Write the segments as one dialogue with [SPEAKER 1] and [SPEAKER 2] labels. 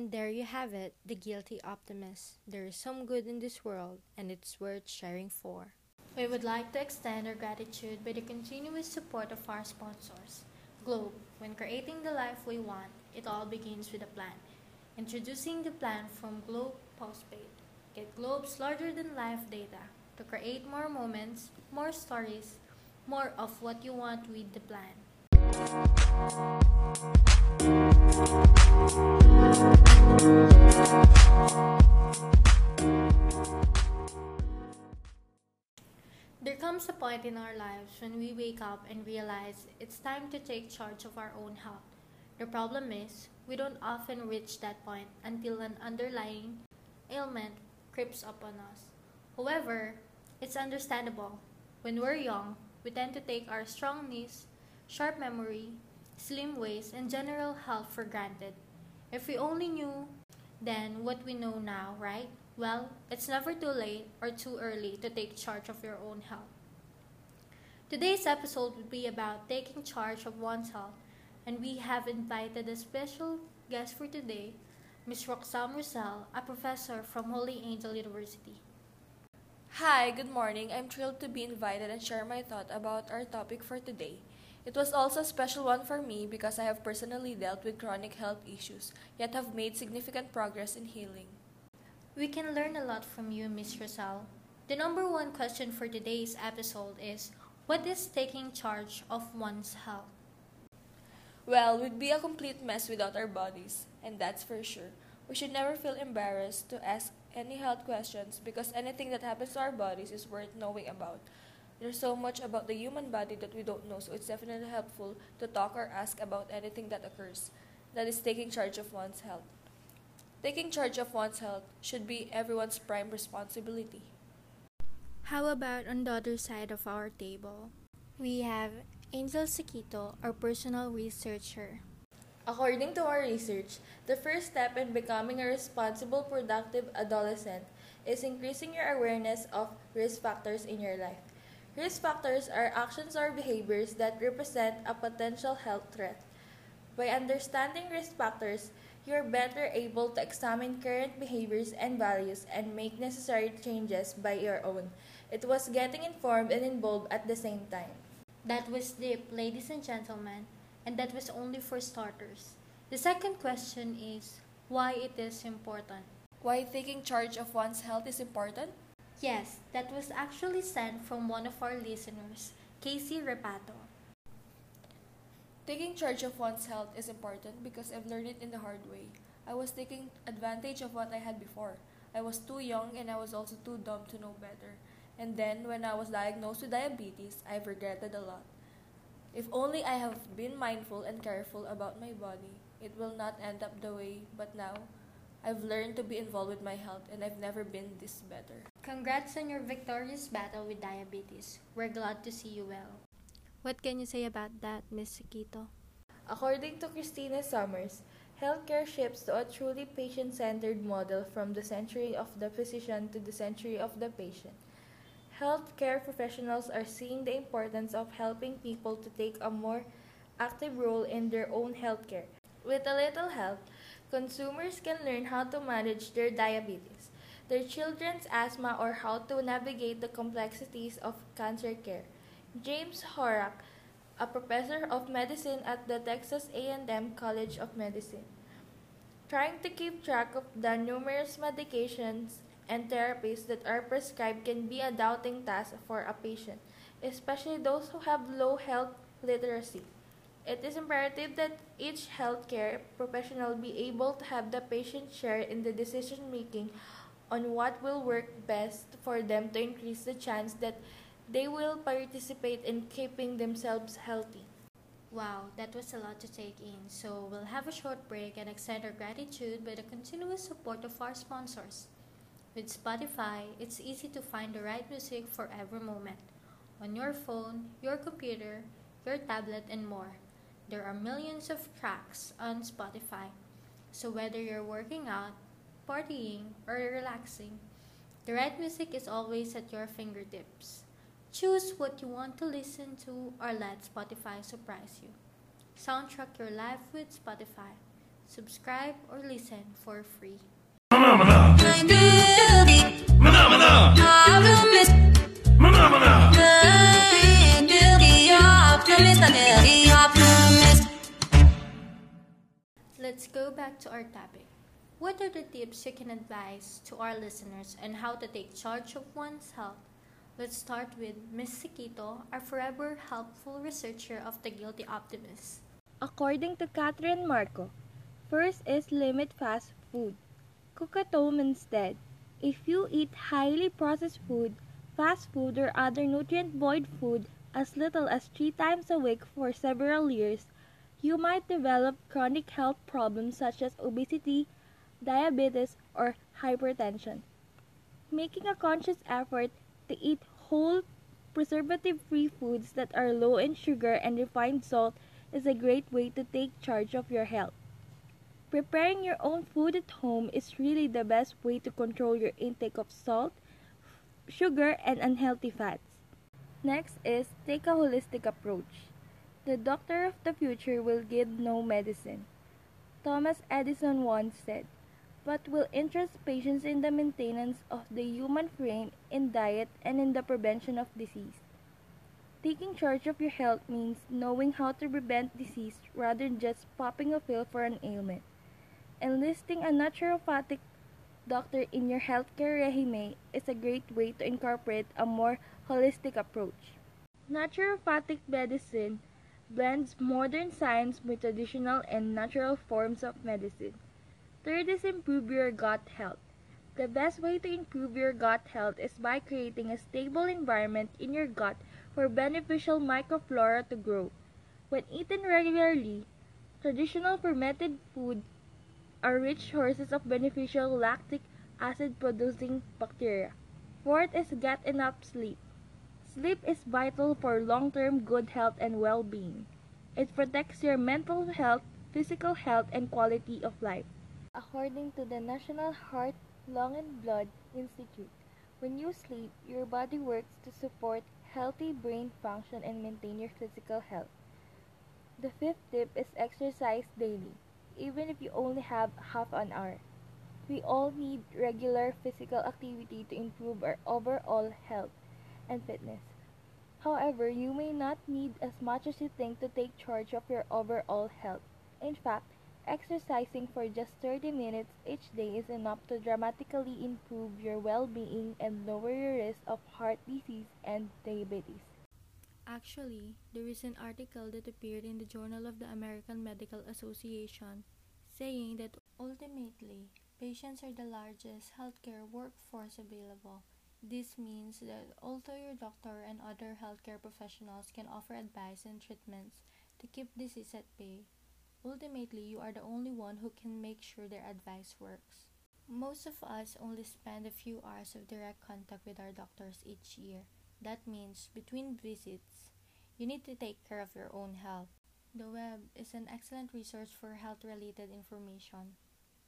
[SPEAKER 1] And there you have it, the guilty optimist. There is some good in this world, and it's worth sharing for.
[SPEAKER 2] We would like to extend our gratitude by the continuous support of our sponsors. Globe, when creating the life we want, it all begins with a plan. Introducing the plan from Globe Postpaid. Get Globe's larger-than-life data to create more moments, more stories, more of what you want with the plan. There comes a point in our lives when we wake up and realize it's time to take charge of our own health. The problem is, we don't often reach that point until an underlying ailment creeps up on us. However, it's understandable. When we're young, we tend to take our strong knees, sharp memory, slim waist, and general health for granted. If we only knew then what we know now, right? Well, it's never too late or too early to take charge of your own health. Today's episode will be about taking charge of one's health, and we have invited a special guest for today, Ms. Roxanne Roussel, a professor from Holy Angel University.
[SPEAKER 3] Hi, good morning. I'm thrilled to be invited and share my thought about our topic for today. It was also a special one for me because I have personally dealt with chronic health issues, yet have made significant progress in healing.
[SPEAKER 2] We can learn a lot from you, Ms. Roussel. The number one question for today's episode is, what is taking charge of one's health?
[SPEAKER 3] Well, we'd be a complete mess without our bodies, and that's for sure. We should never feel embarrassed to ask any health questions because anything that happens to our bodies is worth knowing about. There's so much about the human body that we don't know, so it's definitely helpful to talk or ask about anything that occurs. That is taking charge of one's health. Taking charge of one's health should be everyone's prime responsibility.
[SPEAKER 1] How about on the other side of our table? We have Angel Saquito, our personal researcher.
[SPEAKER 4] According to our research, the first step in becoming a responsible, productive adolescent is increasing your awareness of risk factors in your life. Risk factors are actions or behaviors that represent a potential health threat. By understanding risk factors, you are better able to examine current behaviors and values and make necessary changes by your own. It was getting informed and involved at the same time.
[SPEAKER 2] That was deep, ladies and gentlemen, and that was only for starters. The second question is, why it is important?
[SPEAKER 3] Why taking charge of one's health is important?
[SPEAKER 2] Yes, that was actually sent from one of our listeners, Casey Repato.
[SPEAKER 3] Taking charge of one's health is important because I've learned it in the hard way. I was taking advantage of what I had before. I was too young and I was also too dumb to know better. And then when I was diagnosed with diabetes, I've regretted a lot. If only I have been mindful and careful about my body, it will not end up the way, but now, I've learned to be involved with my health and I've never been this better.
[SPEAKER 2] Congrats on your victorious battle with diabetes. We're glad to see you well.
[SPEAKER 1] What can you say about that, Ms. Saquito?
[SPEAKER 4] According to Christina Summers, healthcare shifts to a truly patient-centered model from the century of the physician to the century of the patient. Healthcare professionals are seeing the importance of helping people to take a more active role in their own healthcare. With a little help, consumers can learn how to manage their diabetes, their children's asthma, or how to navigate the complexities of cancer care. James Horak, a professor of medicine at the Texas A&M College of Medicine, trying to keep track of the numerous medications and therapies that are prescribed can be a daunting task for a patient, especially those who have low health literacy. It is imperative that each healthcare professional be able to have the patient share in the decision making on what will work best for them to increase the chance that they will participate in keeping themselves healthy.
[SPEAKER 2] Wow, that was a lot to take in. So we'll have a short break and extend our gratitude by the continuous support of our sponsors. With Spotify, it's easy to find the right music for every moment. On your phone, your computer, your tablet, and more. There are millions of tracks on Spotify. So whether you're working out, partying, or relaxing, the right music is always at your fingertips. Choose what you want to listen to or let Spotify surprise you. Soundtrack your life with Spotify. Subscribe or listen for free. Let's go back to our topic. What are the tips you can advise to our listeners on how to take charge of one's health? Let's start with Ms. Siquito, our forever helpful researcher of The Guilty Optimist.
[SPEAKER 4] According to Catherine Marco, first is limit fast food. Cook at home instead. If you eat highly processed food, fast food, or other nutrient-void food as little as 3 times a week for several years, you might develop chronic health problems such as obesity, diabetes, or hypertension. Making a conscious effort to eat whole, preservative-free foods that are low in sugar and refined salt is a great way to take charge of your health. Preparing your own food at home is really the best way to control your intake of salt, sugar, and unhealthy fats. Next is take a holistic approach. The doctor of the future will give no medicine. Thomas Edison once said, but will interest patients in the maintenance of the human frame, in diet, and in the prevention of disease. Taking charge of your health means knowing how to prevent disease rather than just popping a pill for an ailment. Enlisting a naturopathic doctor in your healthcare regime is a great way to incorporate a more holistic approach. Naturopathic medicine blends modern science with traditional and natural forms of medicine. Third is improve your gut health. The best way to improve your gut health is by creating a stable environment in your gut for beneficial microflora to grow. When eaten regularly, traditional fermented food are rich sources of beneficial lactic acid-producing bacteria. Fourth is get enough sleep. Sleep is vital for long-term good health and well-being. It protects your mental health, physical health, and quality of life. According to the National Heart, Lung, and Blood Institute, when you sleep, your body works to support healthy brain function and maintain your physical health. The fifth tip is exercise daily, even if you only have half an hour. We all need regular physical activity to improve our overall health and fitness. However, you may not need as much as you think to take charge of your overall health. In fact, exercising for just 30 minutes each day is enough to dramatically improve your well-being and lower your risk of heart disease and diabetes.
[SPEAKER 1] Actually, the recent article that appeared in the Journal of the American Medical Association saying that ultimately, patients are the largest healthcare workforce available. This means that although your doctor and other healthcare professionals can offer advice and treatments to keep disease at bay, ultimately you are the only one who can make sure their advice works. Most of us only spend a few hours of direct contact with our doctors each year. That means between visits, you need to take care of your own health. The web is an excellent resource for health-related information.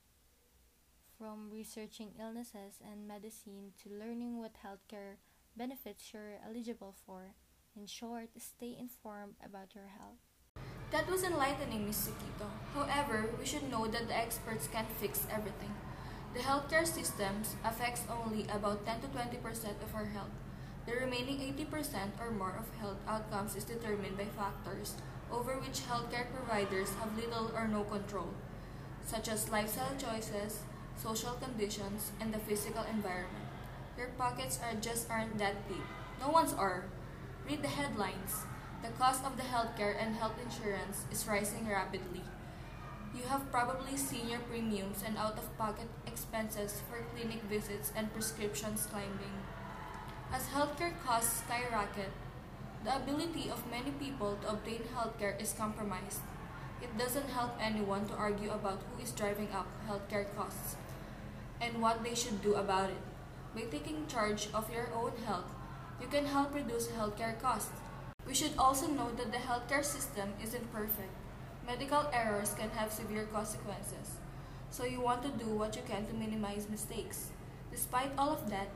[SPEAKER 1] From researching illnesses and medicine to learning what healthcare benefits you're eligible for. In short, stay informed about your health.
[SPEAKER 3] That was enlightening, Ms. Siquito. However, we should know that the experts can't fix everything. The healthcare systems affects only about 10 to 20% of our health. The remaining 80% or more of health outcomes is determined by factors over which healthcare providers have little or no control, such as lifestyle choices, social conditions, and the physical environment. Your pockets aren't that deep. No one's are. Read the headlines. The cost of the healthcare and health insurance is rising rapidly. You have probably seen your premiums and out-of-pocket expenses for clinic visits and prescriptions climbing. As healthcare costs skyrocket, the ability of many people to obtain healthcare is compromised. It doesn't help anyone to argue about who is driving up healthcare costs and what they should do about it. By taking charge of your own health, you can help reduce healthcare costs. We should also note that the healthcare system isn't perfect. Medical errors can have severe consequences, so you want to do what you can to minimize mistakes. Despite all of that,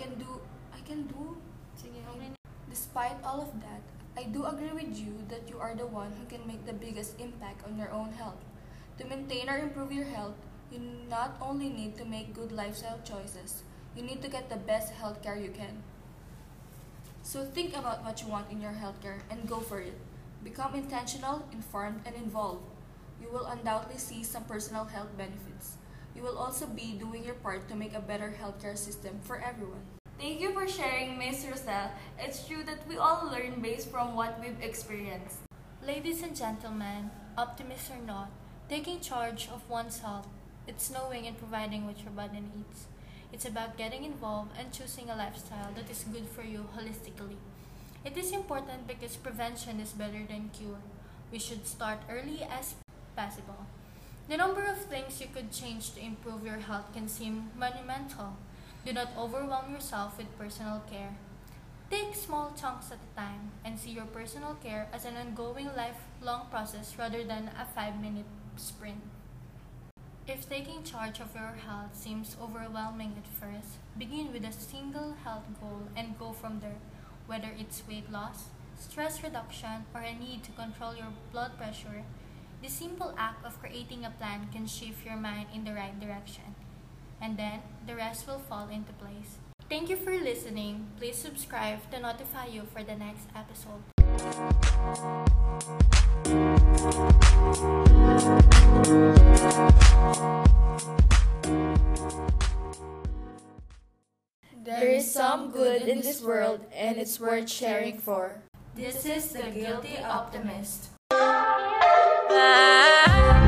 [SPEAKER 3] Despite all of that, I do agree with you that you are the one who can make the biggest impact on your own health. To maintain or improve your health, you not only need to make good lifestyle choices, you need to get the best healthcare you can. So think about what you want in your healthcare and go for it. Become intentional, informed, and involved. You will undoubtedly see some personal health benefits. You will also be doing your part to make a better healthcare system for everyone.
[SPEAKER 5] Thank you for sharing, Miss Roselle. It's true that we all learn based from what we've experienced.
[SPEAKER 2] Ladies and gentlemen, optimists or not, taking charge of one's health, it's knowing and providing what your body needs. It's about getting involved and choosing a lifestyle that is good for you holistically. It is important because prevention is better than cure. We should start early as possible. The number of things you could change to improve your health can seem monumental. Do not overwhelm yourself with personal care. Take small chunks at a time and see your personal care as an ongoing lifelong process rather than a 5-minute sprint. If taking charge of your health seems overwhelming at first, begin with a single health goal and go from there, whether it's weight loss, stress reduction, or a need to control your blood pressure. The simple act of creating a plan can shift your mind in the right direction, and then the rest will fall into place. Thank you for listening. Please subscribe to notify you for the next episode.
[SPEAKER 4] There is some good in this world, and it's worth sharing for.
[SPEAKER 2] This is the Guilty Optimist.
[SPEAKER 3] Ah.